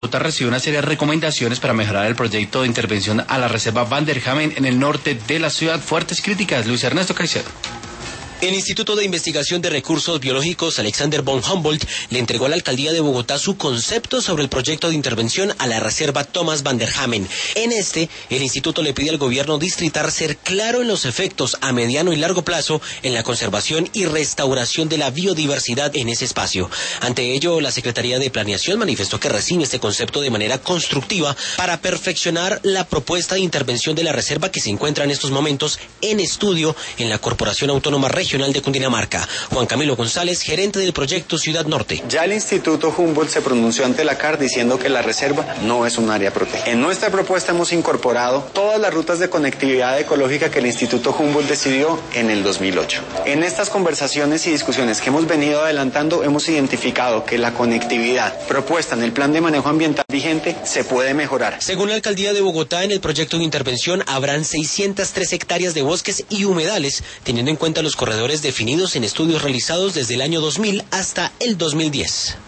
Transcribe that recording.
Recibió una serie de recomendaciones para mejorar el proyecto de intervención a la reserva Van der Hamen en el norte de la ciudad. Fuertes críticas, Luis Ernesto Caicedo. El Instituto de Investigación de Recursos Biológicos Alexander von Humboldt le entregó a la Alcaldía de Bogotá su concepto sobre el proyecto de intervención a la reserva Thomas Van der Hamen. En el instituto le pide al gobierno distrital ser claro en los efectos a mediano y largo plazo en la conservación y restauración de la biodiversidad en ese espacio. Ante ello, la Secretaría de Planeación manifestó que recibe este concepto de manera constructiva para perfeccionar la propuesta de intervención de la reserva que se encuentra en estos momentos en estudio en la Corporación Autónoma Regional de Cundinamarca. Juan Camilo González, gerente del proyecto Ciudad Norte. Ya el Instituto Humboldt se pronunció ante la CAR diciendo que la reserva no es un área protegida. En nuestra propuesta hemos incorporado todas las rutas de conectividad ecológica que el Instituto Humboldt decidió en el 2008. En estas conversaciones y discusiones que hemos venido adelantando, hemos identificado que la conectividad propuesta en el plan de manejo ambiental vigente se puede mejorar. Según la Alcaldía de Bogotá, en el proyecto de intervención habrán 603 hectáreas de bosques y humedales, teniendo en cuenta los corredores definidos en estudios realizados desde el año 2000 hasta el 2010.